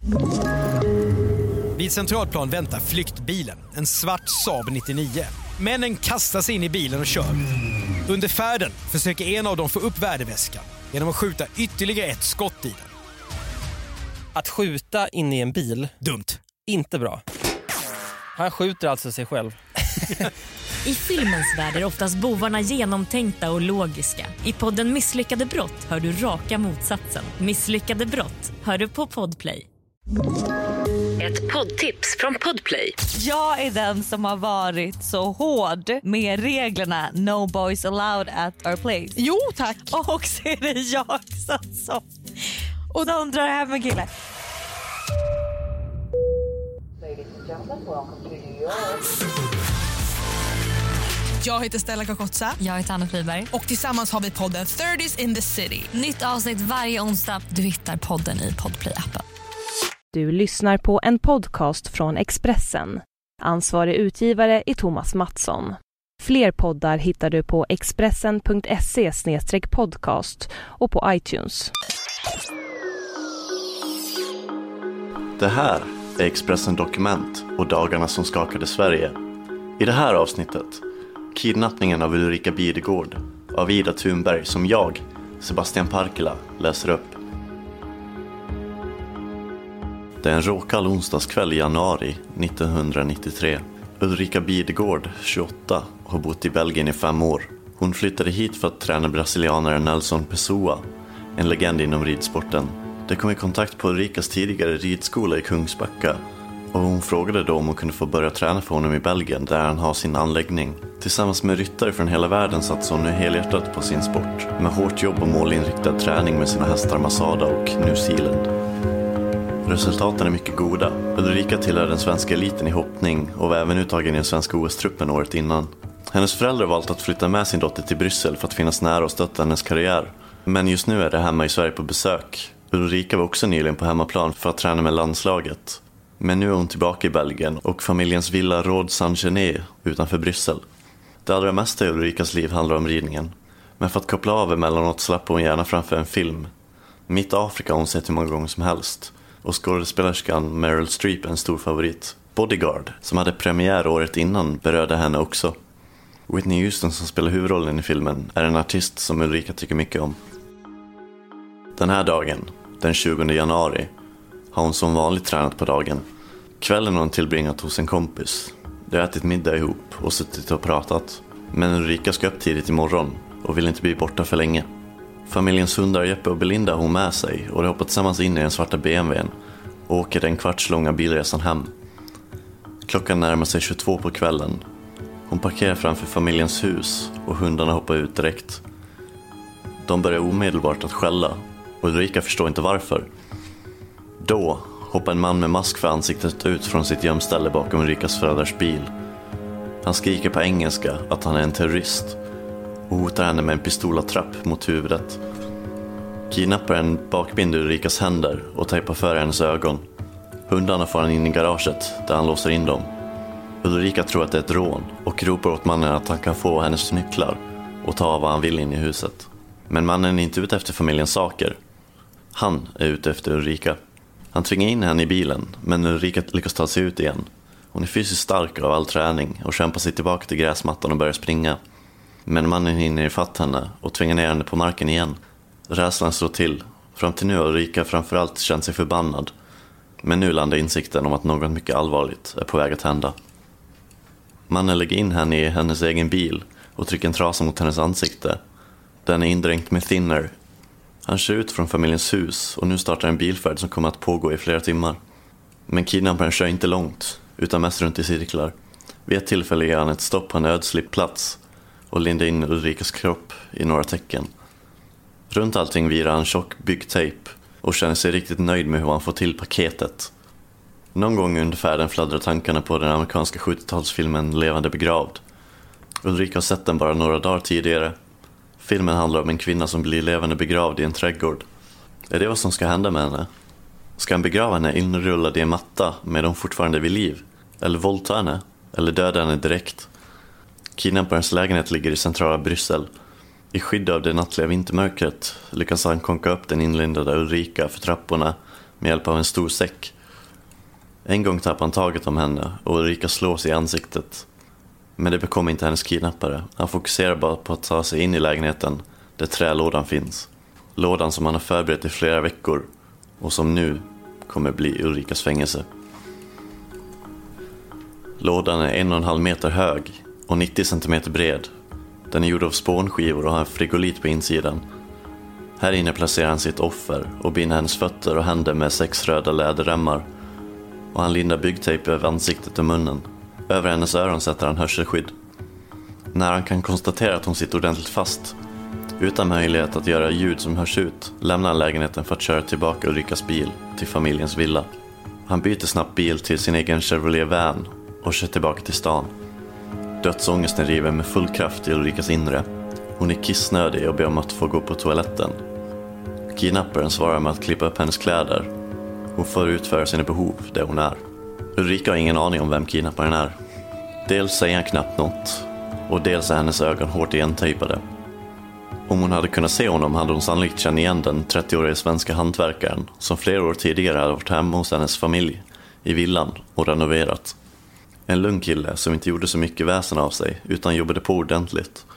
Vid Centralplan väntar flyktbilen, en svart Saab 99. Männen kastar sig in i bilen och kör. Under färden försöker en av dem få upp värdeväskan genom att skjuta ytterligare ett skott i den. Att skjuta in i en bil, dumt. Inte bra. Han skjuter alltså sig själv. I filmens värld är oftast bovarna genomtänkta och logiska. I podden Misslyckade brott hör du raka motsatsen. Misslyckade brott hör du på Podplay. Ett poddtips från Podplay. Jag är den som har varit så hård med reglerna No boys allowed at our place. Jo, tack. Och så är det jag som och de drar hem en kille. Jag heter Stella Kakotsa. Jag heter Anna Friberg. Och tillsammans har vi podden 30s in the city. Nytt avsnitt varje onsdag. Du hittar podden i Podplay-appen. Du lyssnar på en podcast från Expressen. Ansvarig utgivare är Thomas Mattsson. Fler poddar hittar du på expressen.se/podcast och på iTunes. Det här är Expressen Dokument och dagarna som skakade Sverige. I det här avsnittet, kidnappningen av Ulrika Bidegård av Ida Thunberg som jag, Sebastian Parkila, läser upp. Det är en råkall onsdagskväll i januari 1993. Ulrika Bidegård, 28, har bott i Belgien i 5 år. Hon flyttade hit för att träna brasilianaren Nelson Pessoa, en legend inom ridsporten. De kom i kontakt på Ulrikas tidigare ridskola i Kungsbacka och hon frågade då om hon kunde få börja träna för honom i Belgien där han har sin anläggning. Tillsammans med ryttare från hela världen satsade hon nu helhjärtat på sin sport med hårt jobb och målinriktad träning med sina hästar Masada och New Zealand. Resultaten är mycket goda. Ulrika tillhör den svenska eliten i hoppning och var även uttagen i den svenska OS-truppen året innan. Hennes föräldrar valt att flytta med sin dotter till Bryssel för att finnas nära och stötta hennes karriär. Men just nu är det hemma i Sverige på besök. Ulrika var också nyligen på hemmaplan för att träna med landslaget. Men nu är hon tillbaka i Belgien och familjens villa Rod Saint-Genet utanför Bryssel. Det allra mesta i Ulrikas liv handlar om ridningen. Men för att koppla av emellanåt slappar hon gärna framför en film. Mitt Afrika har hon sett hur många gånger som helst. Och skådespelerskan Meryl Streep är en stor favorit. Bodyguard, som hade premiär året innan, berörde henne också. Whitney Houston, som spelar huvudrollen i filmen, är en artist som Ulrika tycker mycket om. Den här dagen, den 20 januari, har hon som vanligt tränat på dagen. Kvällen har hon tillbringat hos en kompis. De har ätit middag ihop och suttit och pratat. Men Ulrika ska upp tidigt imorgon och vill inte bli borta för länge. Familjens hundar Jeppe och Belinda har hon med sig och de hoppar tillsammans in i den svarta BMWn och åker den kvartslånga bilresan hem. Klockan närmar sig 22 på kvällen. Hon parkerar framför familjens hus och hundarna hoppar ut direkt. De börjar omedelbart att skälla och Ulrika förstår inte varför. Då hoppar en man med mask för ansiktet ut från sitt gömställe bakom Ulrikas föräldrars bil. Han skriker på engelska att han är en terrorist och hotar henne med en pistolattrapp mot huvudet. Kidnapparen bakbinder Ulrikas händer och tejpar för hennes ögon. Hundarna får han in i garaget där han låser in dem. Ulrika tror att det är ett rån och ropar åt mannen att han kan få hennes nycklar och ta vad han vill in i huset. Men mannen är inte ute efter familjens saker. Han är ute efter Ulrika. Han tvingar in henne i bilen, men Ulrika lyckas ta sig ut igen. Hon är fysiskt stark av all träning och kämpar sig tillbaka till gräsmattan och börjar springa. Men mannen hinner ifatt henne och tvingar ner henne på marken igen. Rädslan slår till. Fram till nu har Ulrika framförallt känt sig förbannad. Men nu landar insikten om att något mycket allvarligt är på väg att hända. Mannen lägger in henne i hennes egen bil och trycker en trasa mot hennes ansikte. Den är indränkt med thinner. Han kör ut från familjens hus och nu startar en bilfärd som kommer att pågå i flera timmar. Men kidnapparen kör inte långt, utan mest runt i cirklar. Vid ett tillfälle gör han ett stopp på en ödslig plats och lindar in Ulrikas kropp i några tecken. Runt allting virar han tjock byggtejp och känner sig riktigt nöjd med hur han får till paketet. Någon gång under färden fladdrar tankarna på den amerikanska 70-talsfilmen Levande begravd. Ulrika har sett den bara några dagar tidigare. Filmen handlar om en kvinna som blir levande begravd i en trädgård. Är det vad som ska hända med henne? Ska han begrava henne inrullad i en matta med hon fortfarande vid liv? Eller våldta henne? Eller döda henne direkt? Kidnapparens lägenhet ligger i centrala Bryssel. I skydd av det nattliga vintermörkret lyckas han konka upp den inlindade Ulrika för trapporna med hjälp av en stor säck En gång tappar han taget om henne och Ulrika slås i ansiktet. Men det bekommer inte hennes kidnappare. Han fokuserar bara på att ta sig in i lägenheten där trälådan finns. Lådan som han har förberett i flera veckor och som nu kommer bli Ulrikas fängelse. Lådan är 1,5 meter hög och 90 cm bred. Den är gjord av spånskivor och har en frigolit på insidan. Här inne placerar han sitt offer och binder hennes fötter och händer med 6 röda läderremmar. Och han lindar byggtejp över ansiktet och munnen. Över hennes öron sätter han hörselskydd. När han kan konstatera att hon sitter ordentligt fast, utan möjlighet att göra ljud som hörs ut, lämnar han lägenheten för att köra tillbaka Ulrikas bil till familjens villa. Han byter snabbt bil till sin egen Chevrolet van och kör tillbaka till stan. Dödsångesten river med full kraft i Ulrikas inre. Hon är kissnödig och ber om att få gå på toaletten. Kidnapparen svarar med att klippa upp hennes kläder. Hon får utföra sina behov där hon är. Ulrika har ingen aning om vem kidnapparen är. Dels säger han knappt något och dels är hennes ögon hårt igentejpade. Om hon hade kunnat se honom hade hon sannolikt känt igen den 30-årige svenska hantverkaren som flera år tidigare hade varit hemma hos hennes familj i villan och renoverat. En lugn kille som inte gjorde så mycket väsen av sig utan jobbade på ordentligt.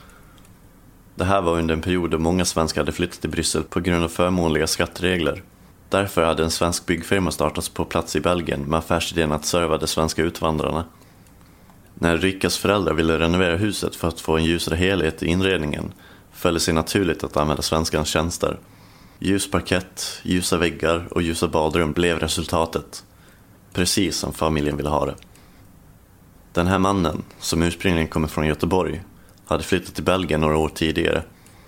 Det här var under en period då många svenskar hade flyttat till Bryssel på grund av förmånliga skatteregler. Därför hade en svensk byggfirma startats på plats i Belgien med affärsidén att serva de svenska utvandrarna. När Ulrikas föräldrar ville renovera huset för att få en ljusare helhet i inredningen föll det sig naturligt att använda svenskans tjänster. Ljus parkett, ljusa väggar och ljusa badrum blev resultatet. Precis som familjen ville ha det. Den här mannen, som ursprungligen kommer från Göteborg, hade flyttat till Belgien några år tidigare.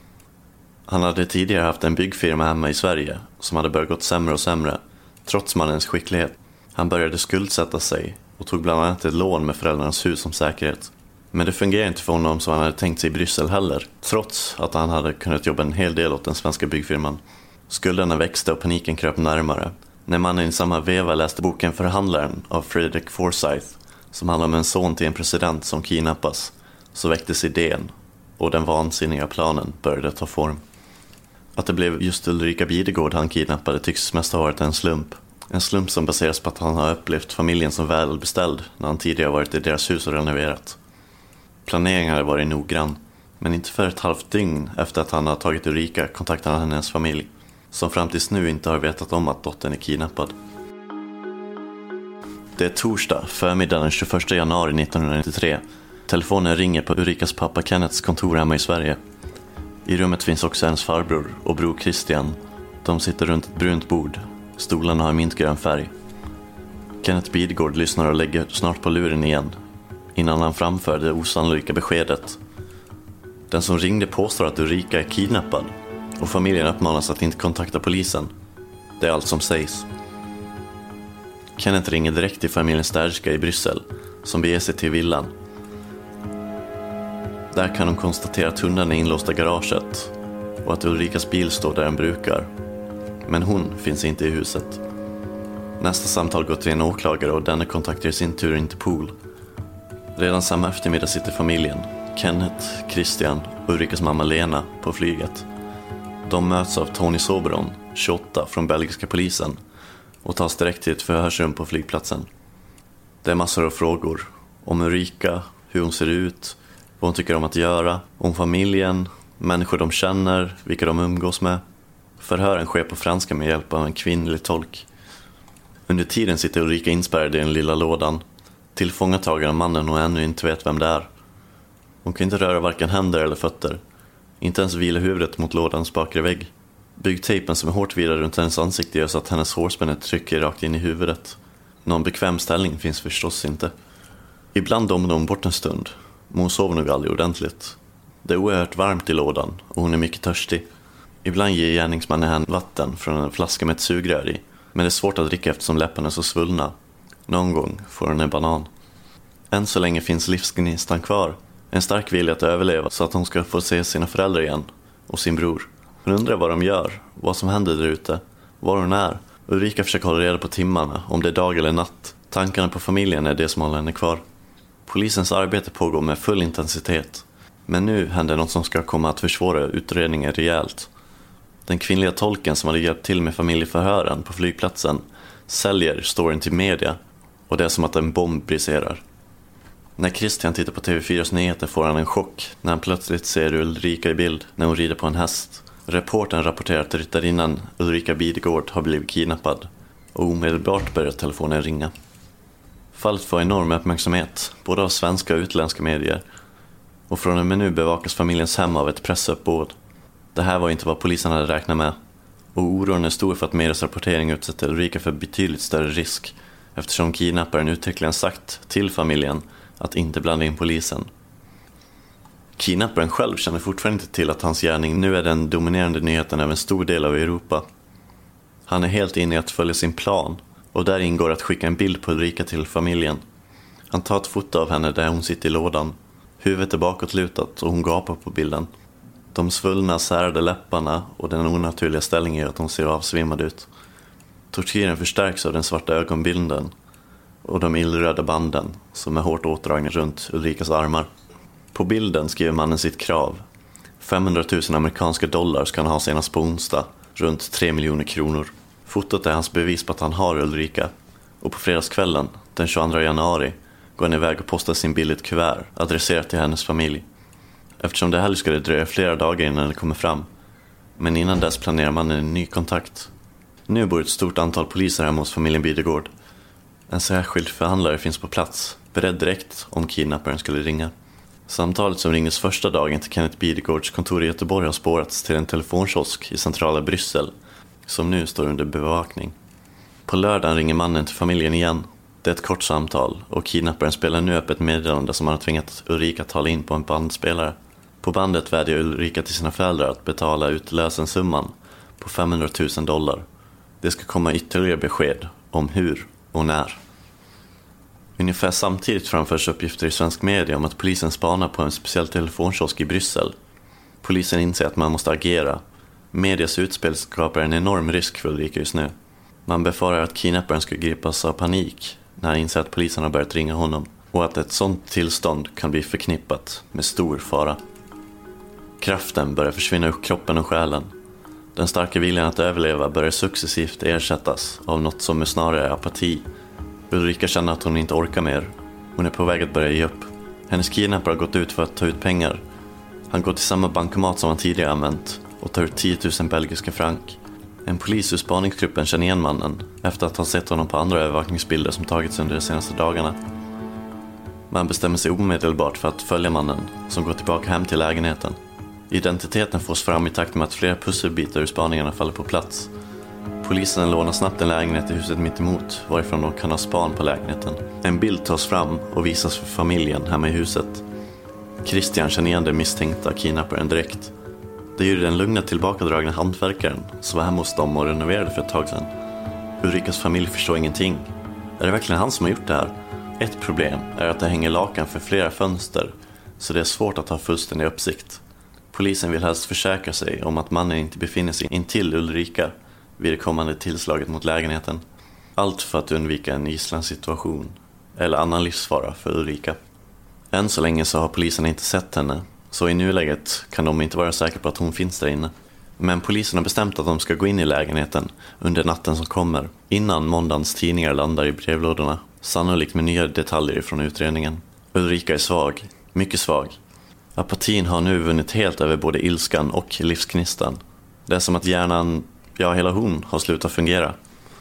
Han hade tidigare haft en byggfirma hemma i Sverige som hade börjat gått sämre och sämre, trots mannens skicklighet. Han började skuldsätta sig och tog bland annat ett lån med föräldrarnas hus som säkerhet. Men det fungerade inte för honom som han hade tänkt sig i Bryssel heller, trots att han hade kunnat jobba en hel del åt den svenska byggfirman. Skulderna växte och paniken kröp närmare. När mannen i samma veva läste boken Förhandlaren av Frederick Forsyth, som handlar om en son till en president som kidnappas, så väcktes idén och den vansinniga planen började ta form. Att det blev just Ulrika Bidegård han kidnappade tycks mest ha varit en slump. En slump som baseras på att han har upplevt familjen som välbeställd när han tidigare varit i deras hus och renoverat. Planeringen hade varit noggrann, men inte för ett halvt dygn efter att han har tagit Ulrika kontaktade han hennes familj, som fram tills nu inte har vetat om att dottern är kidnappad. Det är torsdag, förmiddagen den 21 januari 1993. Telefonen ringer på Ulrikas pappa Kenneths kontor hemma i Sverige. I rummet finns också hennes farbror och bror Christian. De sitter runt ett brunt bord. Stolarna har mintgrön färg. Kenneth Bidegård lyssnar och lägger snart på luren igen, innan han framför det osannolika beskedet. Den som ringde påstår att Ulrika är kidnappad och familjen uppmanas att inte kontakta polisen. Det är allt som sägs. Kenneth ringer direkt till familjens städerska i Bryssel som beger sig till villan. Där kan de konstatera att hunden är inlåst i garaget och att Ulrikas bil står där den brukar. Men hon finns inte i huset. Nästa samtal går till en åklagare och denne kontaktar i sin tur Interpol. Redan samma eftermiddag sitter familjen, Kenneth, Christian och Ulrikas mamma Lena, på flyget. De möts av Tony Soberon, 28, från belgiska polisen och tas direkt till ett förhörsrum på flygplatsen. Det är massor av frågor om Ulrika, hur hon ser ut, vad hon tycker om att göra, om familjen, människor de känner, vilka de umgås med. Förhören sker på franska med hjälp av en kvinnlig tolk. Under tiden sitter Ulrika inspärrad i den lilla lådan, tillfångatagen av mannen hon ännu inte vet vem det är. Hon kan inte röra varken händer eller fötter, inte ens vila huvudet mot lådans bakre vägg. Byggtejpen som är hårt virad runt hennes ansikte gör så att hennes hårspännet trycker rakt in i huvudet. Någon bekväm ställning finns förstås inte. Ibland domnar hon bort en stund, men hon sover nog aldrig ordentligt. Det är oerhört varmt i lådan och hon är mycket törstig. Ibland ger gärningsmannen henne vatten från en flaska med ett sugrör i, men det är svårt att dricka eftersom läpparna är så svullna. Någon gång får hon en banan. Än så länge finns livsgnistan kvar. En stark vilja att överleva så att hon ska få se sina föräldrar igen och sin bror. Hon undrar vad de gör, vad som händer där ute, var hon är. Ulrika försöker hålla reda på timmarna, om det är dag eller natt. Tankarna på familjen är det som håller henne kvar. Polisens arbete pågår med full intensitet. Men nu händer något som ska komma att försvåra utredningen rejält. Den kvinnliga tolken som hade hjälpt till med familjeförhören på flygplatsen säljer storyn till media och det är som att en bomb briserar. När Christian tittar på TV4s nyheter får han en chock när han plötsligt ser Ulrika i bild när hon rider på en häst. Reportern rapporterar att ryttarinnan Ulrika Bidegård har blivit kidnappad och omedelbart börjar telefonen ringa. Fallet får enorm uppmärksamhet, både av svenska och utländska medier, och från och med nu bevakas familjens hem av ett pressuppbåd. Det här var inte vad polisen hade räknat med, och oron är stor för att medias rapportering utsätter Ulrika för betydligt större risk, eftersom kidnapparen uttryckligen sagt till familjen att inte blanda in polisen. Kidnapparen själv känner fortfarande inte till att hans gärning nu är den dominerande nyheten över en stor del av Europa. Han är helt inne i att följa sin plan, och där ingår att skicka en bild på Ulrika till familjen. Han tar ett foto av henne där hon sitter i lådan. Huvudet är bakåtlutat och hon gapar på bilden. De svullna, särade läpparna och den onaturliga ställningen gör att hon ser avsvimmad ut. Tortyren förstärks av den svarta ögonbilden och de illröda banden som är hårt åtdragna runt Ulrikas armar. På bilden skriver mannen sitt krav. 500 000 amerikanska dollar ska han ha senast på onsdag, runt 3 miljoner kronor. Fotot är hans bevis på att han har Ulrika. Och på fredagskvällen, den 22 januari, går han iväg och postar sin bild i ett kuvert adresserat till hennes familj. Eftersom det här ska det dröja flera dagar innan det kommer fram. Men innan dess planerar mannen en ny kontakt. Nu bor ett stort antal poliser hemma hos familjen Bidegård. En särskild förhandlare finns på plats, beredd direkt om kidnapparen skulle ringa. Samtalet som ringdes första dagen till Kenneth Bidegårds kontor i Göteborg har spårats till en telefonkiosk i centrala Bryssel, som nu står under bevakning. På lördagen ringer mannen till familjen igen. Det är ett kort samtal och kidnapparen spelar nu upp ett meddelande som han har tvingat Ulrika tala in på en bandspelare. På bandet vädjar Ulrika till sina föräldrar att betala ut lösensumman på 500 000 dollar. Det ska komma ytterligare besked om hur och när. Ungefär samtidigt framförs uppgifter i svensk media om att polisen spanar på en speciell telefonkiosk i Bryssel. Polisen inser att man måste agera. Medias utspel skapar en enorm risk för Ulrika just nu. Man befarar att kidnapparen ska gripas av panik när han inser att polisen har börjat ringa honom och att ett sådant tillstånd kan bli förknippat med stor fara. Kraften börjar försvinna ur kroppen och själen. Den starka viljan att överleva börjar successivt ersättas av något som är snarare apati. Ulrika känner att hon inte orkar mer. Hon är på väg att börja ge upp. Hennes kidnappare har gått ut för att ta ut pengar. Han går till samma bankomat som han tidigare använt och tar ut 10 000 belgiska frank. En polis ur spaningsgruppen känner igen mannen efter att ha sett honom på andra övervakningsbilder som tagits under de senaste dagarna. Man bestämmer sig omedelbart för att följa mannen som går tillbaka hem till lägenheten. Identiteten fås fram i takt med att flera pusselbitar ur spaningarna faller på plats. Polisen lånar snabbt en lägenhet i huset mitt emot, varifrån de kan ha span på lägenheten. En bild tas fram och visas för familjen hemma i huset. Christian känner igen den misstänkta kidnapparen direkt. Det är ju den lugna tillbakadragna hantverkaren som var hemma hos dem och renoverade för ett tag sedan. Ulrikas familj förstår ingenting. Är det verkligen han som har gjort det här? Ett problem är att det hänger lakan för flera fönster, så det är svårt att ha fullständig uppsikt. Polisen vill helst försäkra sig om att mannen inte befinner sig intill Ulrika vid det kommande tillslaget mot lägenheten. Allt för att undvika en gisslansituation eller annan livsfara för Ulrika. Än så länge så har polisen inte sett henne, så i nuläget kan de inte vara säkra på att hon finns där inne. Men polisen har bestämt att de ska gå in i lägenheten under natten som kommer, innan måndagens tidningar landar i brevlådorna, sannolikt med nya detaljer från utredningen. Ulrika är svag, mycket svag. Apatin har nu vunnit helt över både ilskan och livsknistan. Det är som att hjärnan, ja hela hon, har slutat fungera.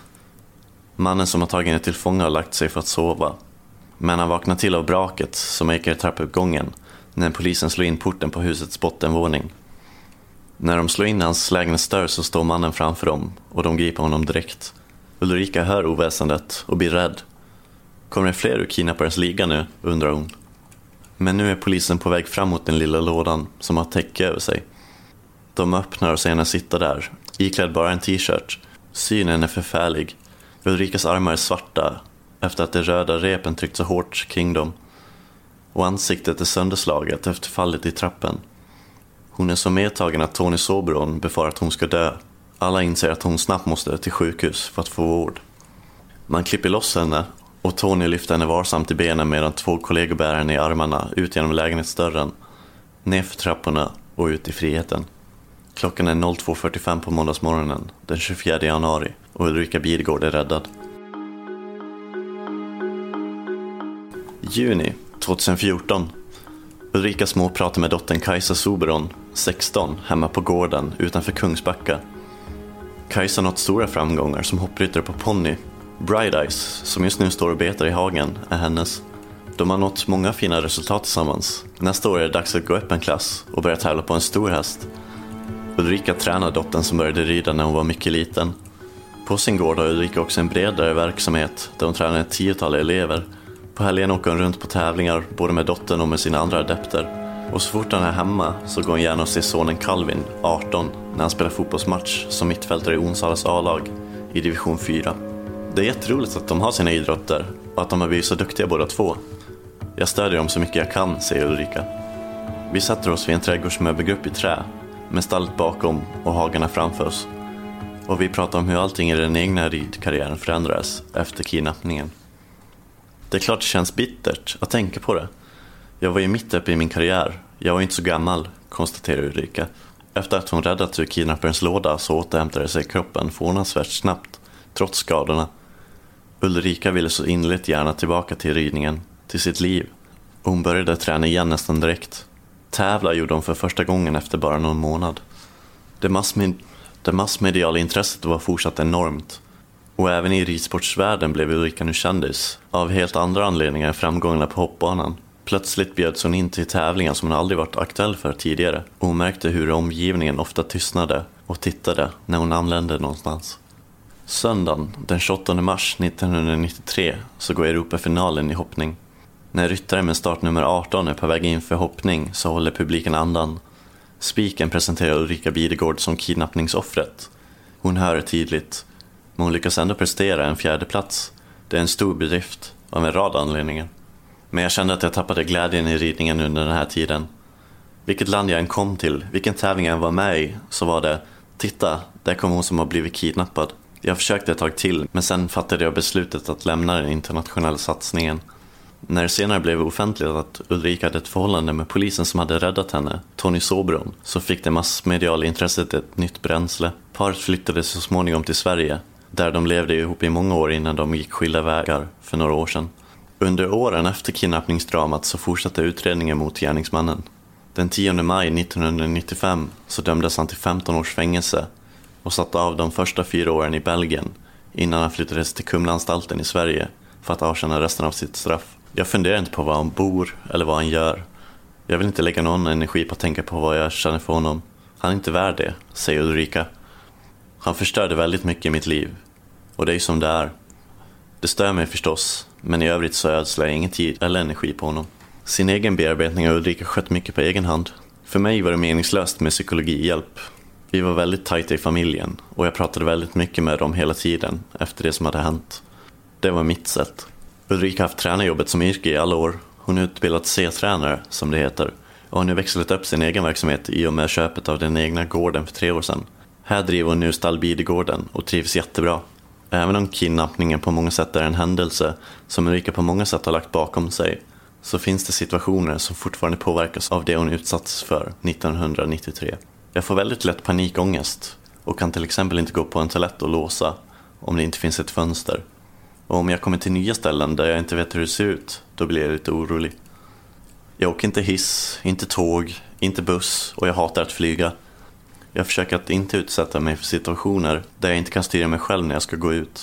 Mannen som har tagit henne till fånga har lagt sig för att sova. Men han vaknar till av braket som ekar i trappuppgången när polisen slår in porten på husets bottenvåning. När de slår in hans lägenhetsdörr så står mannen framför dem och de griper honom direkt. Ulrika hör oväsendet och blir rädd. Kommer det fler ur kidnapparens liga nu, undrar hon. Men nu är polisen på väg fram mot den lilla lådan som har täcke över sig. De öppnar och ser henne sitta där, iklädd bara en t-shirt. Synen är förfärlig. Ulrikas armar är svarta efter att de röda repen tryckt så hårt kring dem. Och ansiktet är sönderslaget efter fallet i trappen. Hon är så medtagen att Tony Soberon befarar att hon ska dö. Alla inser att hon snabbt måste till sjukhus för att få vård. Man klipper loss henne och Tony lyfter henne varsamt i benen medan 2 kollegor bär henne i armarna ut genom lägenhetsdörren, ner för trapporna och ut i friheten. Klockan är 02:45 på måndagsmorgonen den 24 januari och Ulrika Bidegård är räddad. Juni 2014. Ulrika småpratar med dottern Kajsa Soberon, 16, hemma på gården utanför Kungsbacka. Kajsa har nått stora framgångar som hoppryttare på ponny. Bright Eyes, som just nu står och betar i hagen, är hennes. De har nått många fina resultat tillsammans. Nästa år är det dags att gå upp en klass och börja tävla på en stor häst. Ulrika tränar dottern som började rida när hon var mycket liten. På sin gård har Ulrika också en bredare verksamhet där hon tränar ett 10-tal elever. På helgen åker hon runt på tävlingar både med dottern och med sina andra adepter. Och så fort han är hemma så går hon gärna och ser sonen Calvin, 18, när han spelar fotbollsmatch som mittfältare i Onsalas A-lag i division 4. Det är jätteroligt att de har sina idrotter och att de har blivit så duktiga båda två. Jag stödjer dem så mycket jag kan, säger Ulrika. Vi sätter oss vid en trädgårdsmöbelgrupp i trä med stallet bakom och hagarna framför oss. Och vi pratar om hur allting i den egna ridkarriären förändrades efter kidnappningen. Det är klart det känns bittert att tänka på det. Jag var ju mitt uppe i min karriär. Jag var inte så gammal, konstaterar Ulrika. Efter att hon räddat ur kidnapparens låda så återhämtade sig kroppen förvånansvärt snabbt, trots skadorna. Ulrika ville så innerligt gärna tillbaka till ridningen, till sitt liv. Och hon började träna igen nästan direkt. Tävla gjorde hon för första gången efter bara någon månad. Det massmediala intresset var fortsatt enormt. Och även i ridsportsvärlden blev Ulrika nu kändis. Av helt andra anledningar än framgångarna på hoppbanan. Plötsligt bjöds hon in till tävlingar som hon aldrig varit aktuell för tidigare. Och hon märkte hur omgivningen ofta tystnade och tittade när hon anlände någonstans. Söndagen den 28 mars 1993 så går Europafinalen i hoppning. När ryttare med startnummer 18 är på väg in för hoppning så håller publiken andan. Spiken presenterar Ulrika Bidegård som kidnappningsoffret. Hon hör det tydligt, men hon lyckas ändå prestera en 4:e plats. Det är en stor bedrift av en rad anledningar. Men jag kände att jag tappade glädjen i ridningen under den här tiden. Vilket land jag än kom till, vilken tävling jag än var med i, så var det: titta, där kom hon som har blivit kidnappad. Jag försökte ett tag till, men sen fattade jag beslutet att lämna den internationella satsningen. När det senare blev offentligt att Ulrika hade ett förhållande med polisen som hade räddat henne, Tony Soberon, så fick det massmediala intresset ett nytt bränsle. Paret flyttade så småningom till Sverige, där de levde ihop i många år innan de gick skilda vägar för några år sedan. Under åren efter kidnappningsdramat så fortsatte utredningen mot gärningsmannen. Den 10 maj 1995 så dömdes han till 15 års fängelse och satt av de första 4 åren i Belgien innan han flyttades till Kumlaanstalten i Sverige för att avtjäna resten av sitt straff. Jag funderar inte på var han bor eller vad han gör. Jag vill inte lägga någon energi på att tänka på vad jag känner för honom. Han är inte värd det, säger Ulrika. Han förstörde väldigt mycket i mitt liv. Och det är ju som det är. Det stör mig förstås, men i övrigt så ödslar jag ingen tid eller energi på honom. Sin egen bearbetning har Ulrika skött mycket på egen hand. För mig var det meningslöst med psykologihjälp. Vi var väldigt tajta i familjen och jag pratade väldigt mycket med dem hela tiden efter det som hade hänt. Det var mitt sätt. Ulrika har haft tränarjobbet som yrke i alla år. Hon är utbildad C-tränare, som det heter, och har nu växlat upp sin egen verksamhet i och med köpet av den egna gården för 3 år sedan. Här driver hon nu stall Bidegården och trivs jättebra. Även om kidnappningen på många sätt är en händelse som Ulrika på många sätt har lagt bakom sig, så finns det situationer som fortfarande påverkas av det hon utsatts för 1993. Jag får väldigt lätt panikångest och kan till exempel inte gå på en toalett och låsa om det inte finns ett fönster. Och om jag kommer till nya ställen där jag inte vet hur det ser ut, då blir jag lite orolig. Jag åker inte hiss, inte tåg, inte buss och jag hatar att flyga. Jag försöker att inte utsätta mig för situationer där jag inte kan styra mig själv när jag ska gå ut.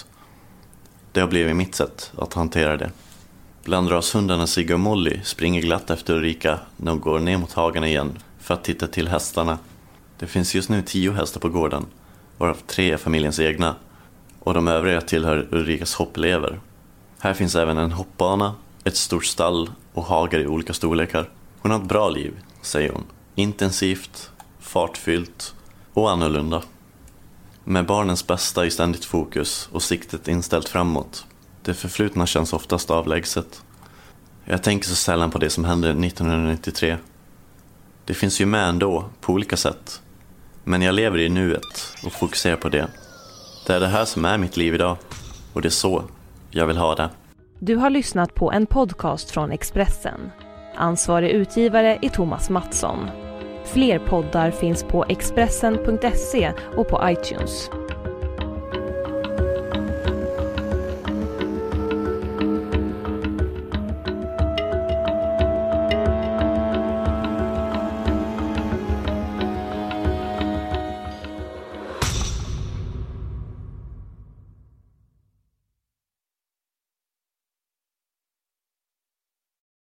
Det har blivit mitt sätt att hantera det. Bland rashundarna Sigge och Molly springer glatt efter Ulrika när hon går ner mot hagarna igen för att titta till hästarna. Det finns just nu 10 hästar på gården, varav 3 är familjens egna. Och de övriga tillhör Ulrikas hoppelever. Här finns även en hoppbana, ett stort stall och hagar i olika storlekar. Hon har ett bra liv, säger hon. Intensivt, fartfyllt och annorlunda. Med barnens bästa i ständigt fokus och siktet inställt framåt. Det förflutna känns oftast avlägset. Jag tänker så sällan på det som hände 1993. Det finns ju med ändå, på olika sätt. Men jag lever i nuet och fokuserar på det. Det är det här som är mitt liv idag. Och det är så jag vill ha det. Du har lyssnat på en podcast från Expressen. Ansvarig utgivare är Thomas Mattsson. Fler poddar finns på Expressen.se och på iTunes.